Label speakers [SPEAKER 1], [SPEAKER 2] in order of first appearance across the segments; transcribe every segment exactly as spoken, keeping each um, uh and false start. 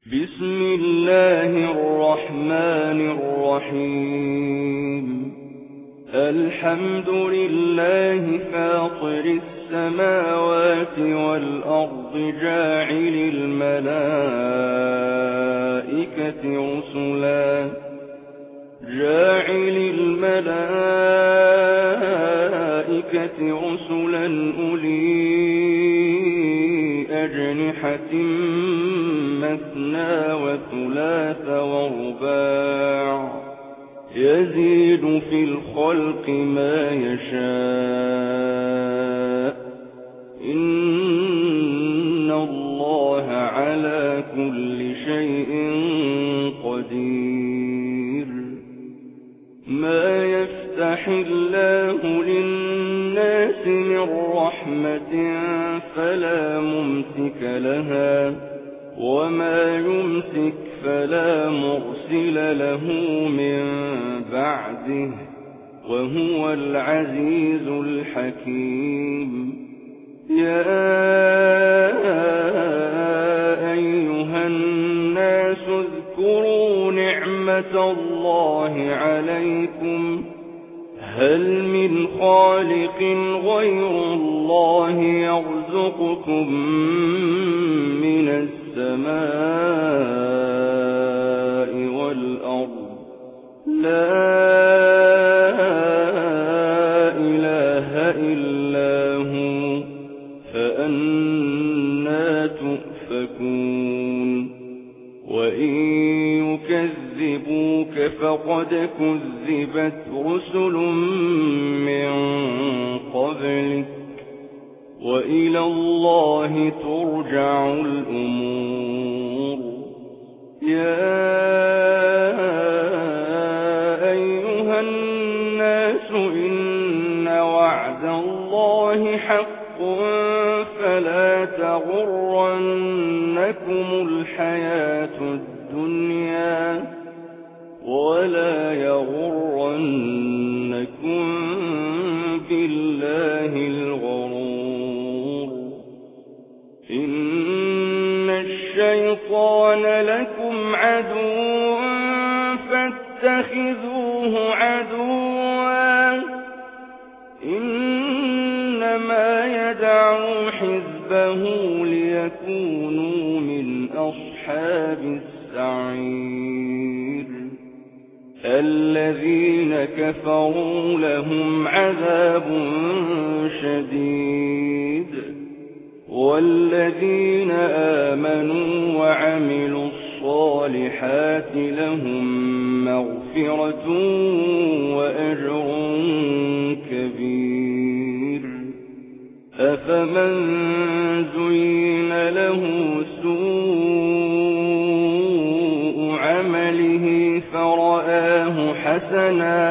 [SPEAKER 1] بسم الله الرحمن الرحيم. الحمد لله فاطر السماوات والأرض جاعل الملائكة رسلا جاعل الملائكة رسلا أولي أجنحة مثنى وثلاث ورباع يزيد في الخلق ما يشاء إن الله على كل شيء قدير. ما يفتح الله للناس من رحمة فلا ممسك لها وما يمسك فلا مرسل له من بعده وهو العزيز الحكيم. يا أيها الناس اذكروا نعمة الله عليكم هل من خالق غير الله يرزقكم من السماء والأرض لا إله إلا هو فأنى تؤفكون. وإن يكذبوك فقد كذبت رسل من قبلك وإلى الله ترجع الأمور. يا أيها الناس إن وعد الله حق فلا تغرنكم الحياة الدنيا ولا يغرنكم بالله الغرور. إن الشيطان لكم عدو فاتخذوه عدوا إنما يدعو حزبه ليكونوا من أصحاب السعير. الذين كفروا لهم عذاب شديد والذين آمنوا وعملوا الصالحات لهم مغفرة وأجر كبير. أفمن زين له سوء عمله فرآه حسنا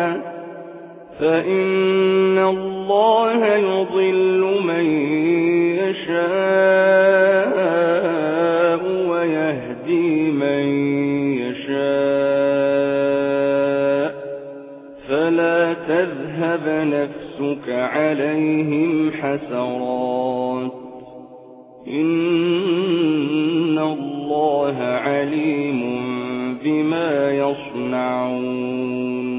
[SPEAKER 1] فإن الله يضل من يشاء ويهدي من يشاء فلا تذهب نفسك عليهم حسرات إن الله عليم بما يصنعون.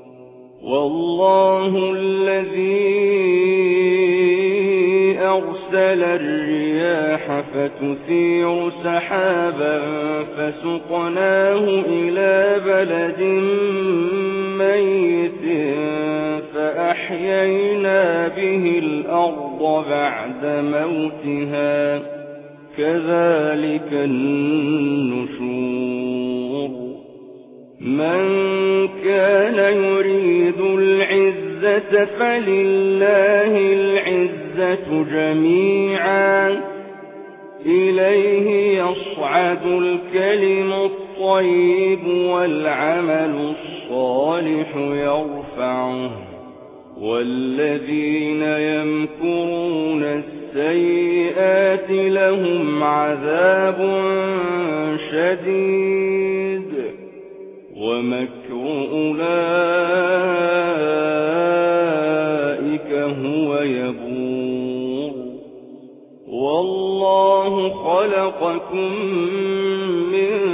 [SPEAKER 1] والله الذي أرسل الرياح فتثير سحابا فسقناه إلى بلد ميت فأحيينا به الأرض بعد موتها كذلك النشور. من كان يريد العزة فلله العزة جميعا إليه يصعد الكلم الطيب والعمل الصالح يرفعه والذين يمكرون السيئات لهم عذاب شديد ومكر أولئك هو يبور. والله خلقكم من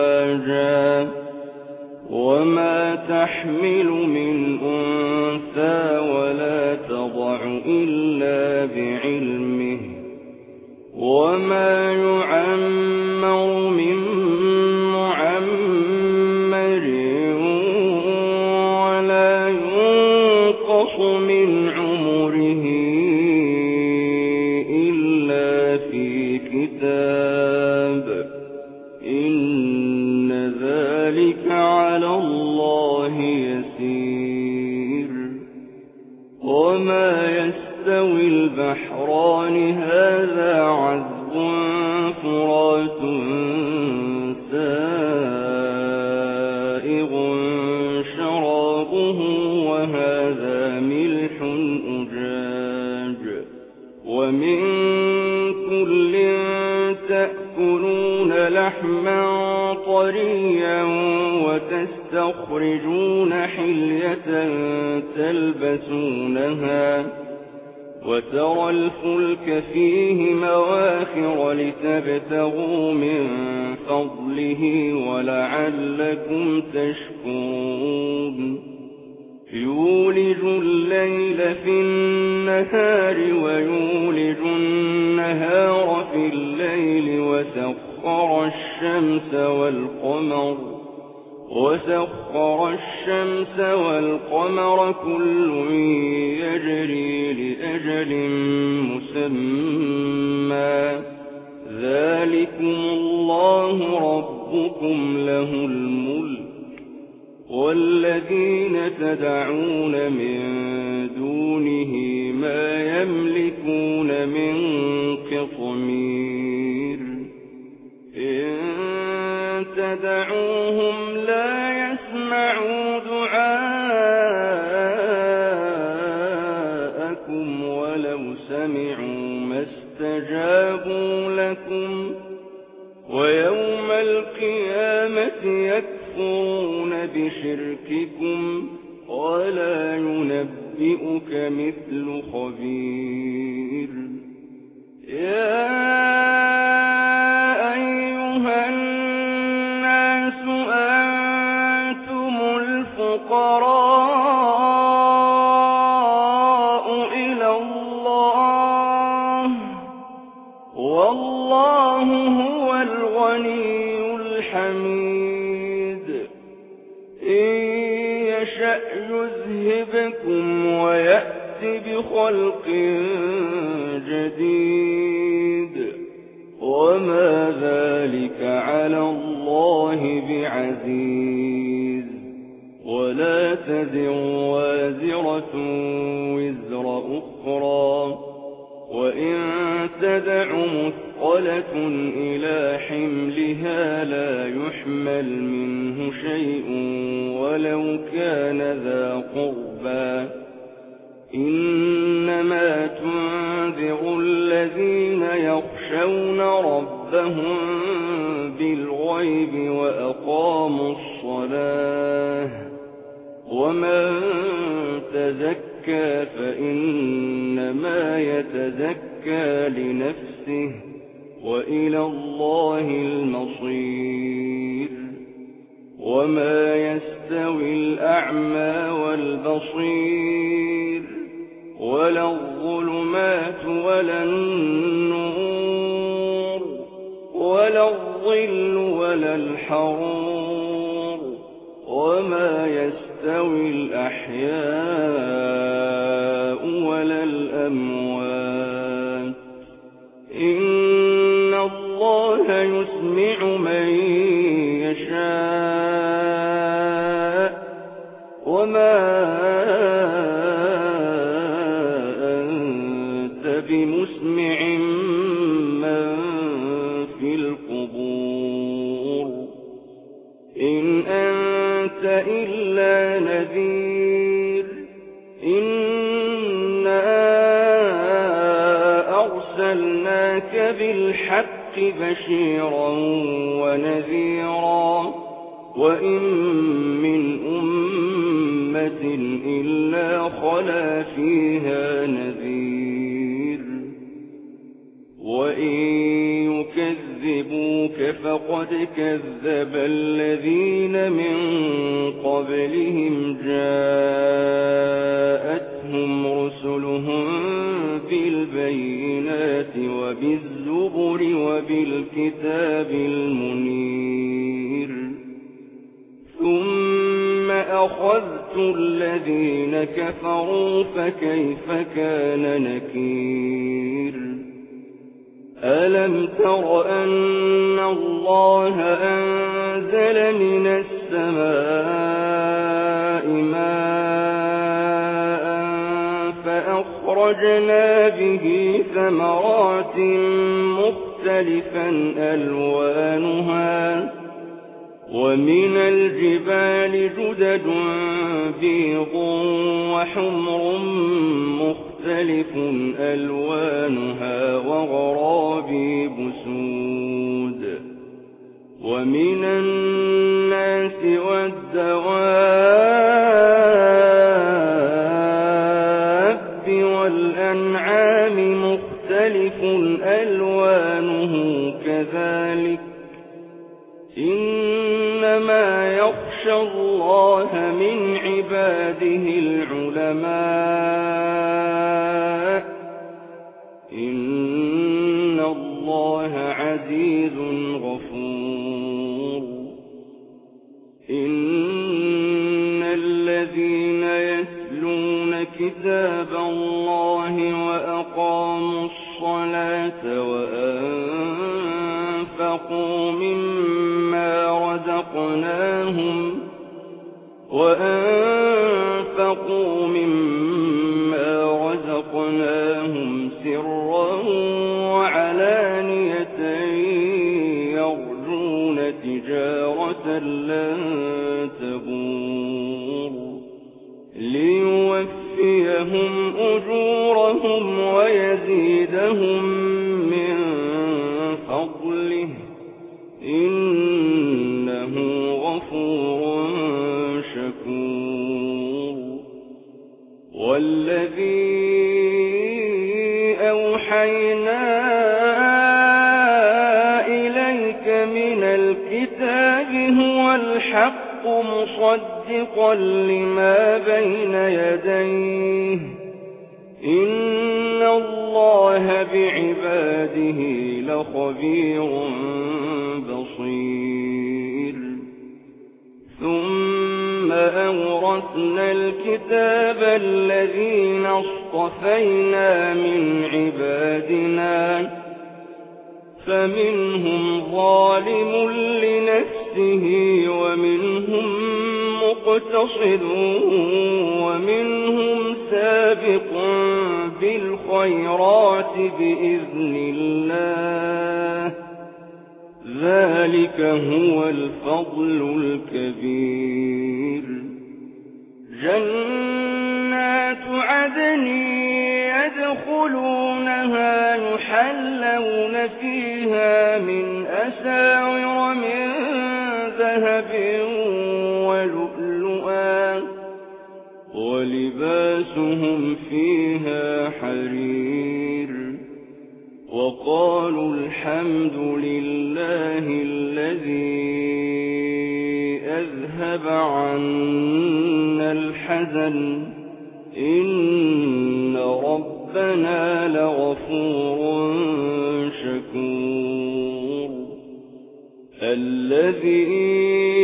[SPEAKER 1] أفواجا وما تحمل من أنثى ولا تضع إلا بعلمه وما يعمر من معمر ولا ينقص من عمره إلا في كتاب إن ذلك على الله يسير. وما يستوي البحران هذا عذب فرات سائغ شرابه وهذا ملح أجاج ومن كل تأكلون لحما طريا وتستخرجون حلية تلبسونها وترى الفلك فيه مواخر لتبتغوا من فضله ولعلكم تشكرون. يولج الليل في النهار ويولج النهار في الليل وسخر الشمس والقمر وسخر الشمس والقمر كل يجري لأجل مسمى ذلكم الله ربكم له الملك والذين تدعون من دونه ما يملكون من قطمير إن تدعوهم لا يسمعوا دعاءكم ولو سمعوا ما استجابوا لكم ويوم القيامة يكفرون بشرككم ولا ينبئك مثل خبير. يا أيها الناس أنتم الفقراء إلى الله والله هو الغني الحميد. إن يشأ يذهبكم ويأت بخلق جديد وما ذلك على الله بعزيز. ولا تزر وازرة وزر أخرى وإن تدع مثقلة إلى حملها لا يحمل منه شيء ولو كان ذا قربى إنما تنذر الذين يخشون ربهم بالغيب وأقاموا الصلاة ومن تزكى فإنما يتزكى لنفسه وإلى الله المصير. وما يستوي الأعمى والبصير ولا الظلمات ولا النور ولا الظل ولا الحرور وما يستوي الأحياء ولا الأموات إن الله يسمع من يشاء وما أنت بمسمع من في القبور إن أنت إلا نذير إنا أرسلناك بالحق بشيرا ونذيرا وإن من أمة إلا خلا فيها نذير وإن يكذب يكذبوك فقد كذب الذين من قبلهم جاءتهم رسلهم بالبينات وبالزبر وبالكتاب المنير ثم أخذت الذين كفروا فكيف كان نكير ألم تر أن الله أنزل من السماء ماء فأخرجنا به ثمرات مختلفا ألوانها ومن الجبال جدد بيض وحمر مختلف ألوانها وغرابيب سود ومن الناس والدواب والأنعام مختلف ألوانه كذلك إنما يخشى الله من عباده العلماء إن الله عزيز غفور إن الذين يتلون كتاب الله وأقاموا الصلاة وأنفقوا مما رزقناهم وأنفقوا مما رزقناهم سرا وعلانية يرجون تجارة لن تبور ليوفيهم أجورهم ويزيدهم من فضله إنه غفور شكور والذي أوحينا إليك من الكتاب هو الحق مصدقا لما بين يديه إن الله بعباده لخبير بصير ثم أورثنا الكتاب الذين اصطفينا من عبادنا فمنهم ظالم لنفسه ومنهم مقتصد ومنهم سابق بالخيرات بإذن الله ذلك هو الفضل الكبير جنات عدن يدخلونها يحلون فيها من أساور من ذهب ولؤلؤا ولباسهم فيها حرير وقالوا الحمد لله الذي أذهب عنا الحزن إن ربنا لغفور شكور الذي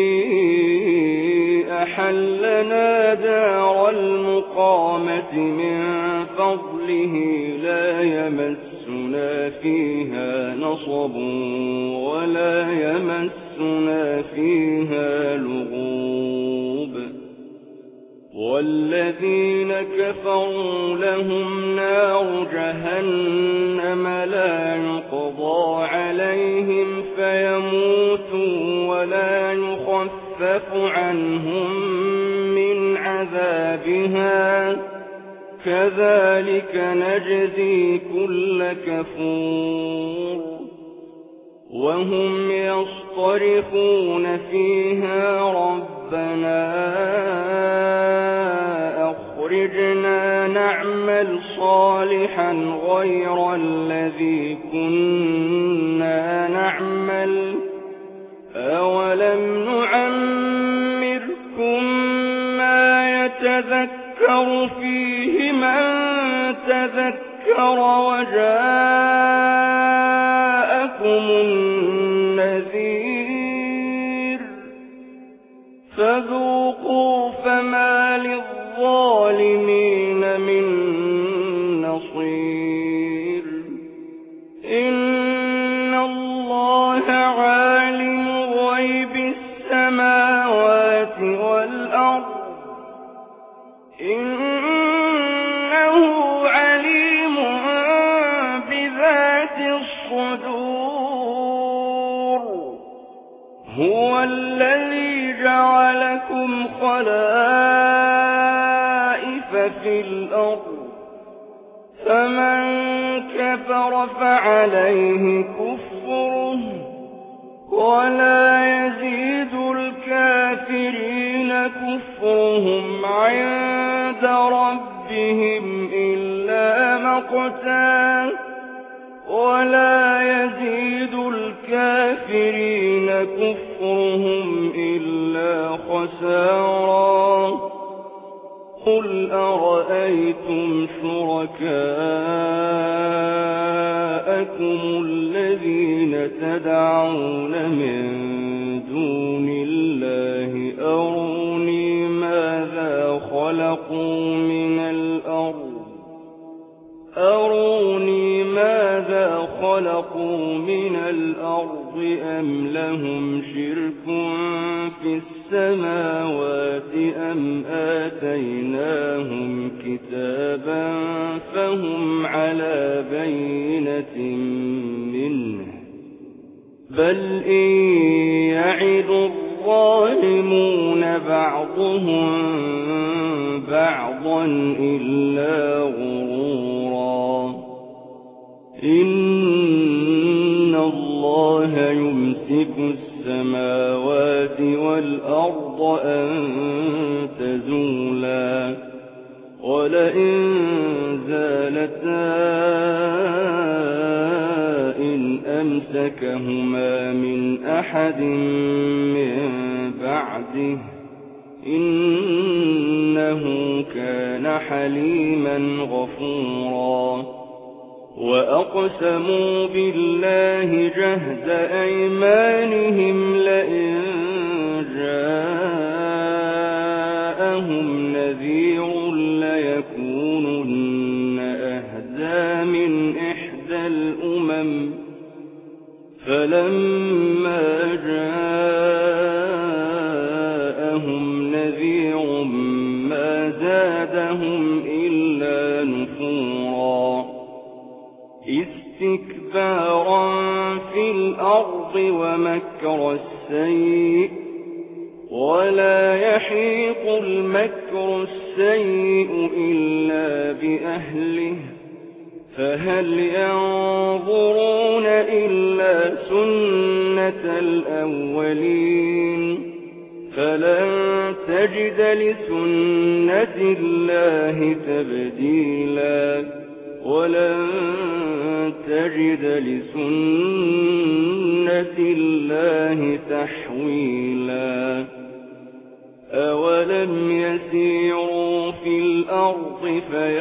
[SPEAKER 1] أحلنا دار المقامة من فضله لا يمسنا فيها نصب ولا يمسنا فيها لغوب والذين كفروا لهم نار جهنم لا يقضى عليهم فيموتوا ولا يخفف عنهم من عذابها كذلك نجزي كل كفور وهم يصطرخون فيها ربنا أخرجنا نعمل صالحا غير الذي كنا نعمل يذكر فيه من تذكر وجاءكم النذير فذوقوا فما للظالمين من نصير إن الله عالم غيب السماوات والأرض إنه عليم بذات الصدور هو الذي جعلكم خلائف في الأرض فمن كفر فعليه كفره ولا يزيد الكافرين كفرهم عند ربهم إلا مقتا ولا يزيد الكافرين كفرهم إلا خسارا قل أرأيتم شركاءكم الذين تدعون من دون الله أروني ماذا خلقوا من الأرض أروني ماذا خلقوا من الأرض أم لهم شرك في السماوات أم آتيناهم كتابا فهم على بينة منه بل إن يعد الظالمون بعضهم بعضا إلا غرورا إن الله يمسك السماوات والأرض أن تزولا ولئن زالتا إن أمسكهما من أحد من بعده إنه كان حليما غفورا وأقسموا بالله جهد أيمانهم لئن جاءهم نذير ليكونن أهدى من إحدى الأمم فلما جاءهم نذير ما زادهم إلا نفورا استكبارا في الأرض ومكر السيء ولا يحيق المكر السيء إلا بأهله فهل ينظرون إلا سنة الأولين فلن تجد لسنة الله تبديلا ولن تجد لسنة الله تحويلا أولم يسيروا في الأرض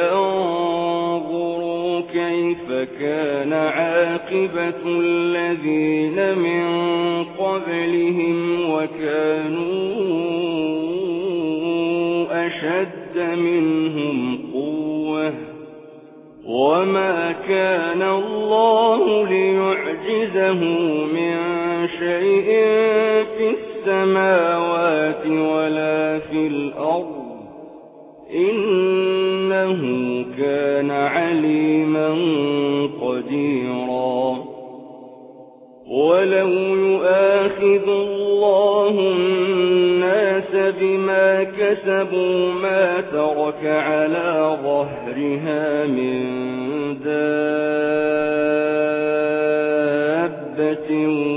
[SPEAKER 1] فينظروا كيف كان عاقبة الذين من قبلهم وكانوا أشد منهم قوة وما كان الله ليعجزه من شيء في السماوات ولا في الأرض إنه كان عليما قديرا ولو يؤاخذ الله الناس بما كسبوا ما ترك على ظهرها من دابة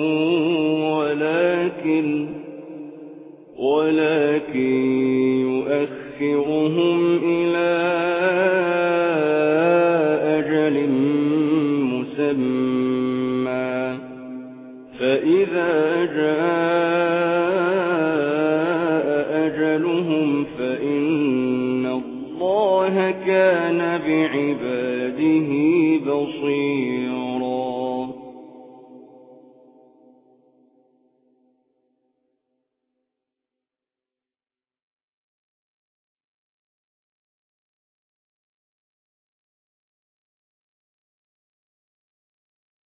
[SPEAKER 1] ولكن ولكن يؤخرهم إلى أجل مسمى فإذا جاء أجلهم فإن الله الله كان بعباده بصيرا.